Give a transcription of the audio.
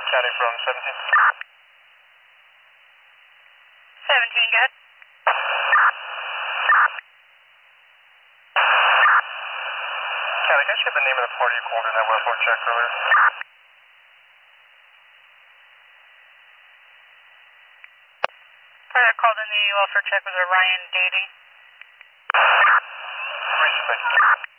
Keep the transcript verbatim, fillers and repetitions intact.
County from seventeen. seventeen, go ahead. County, can I share the name of the party you called in that West Fork check earlier? Party called in the welfare check was a Ryan Dating. Recently.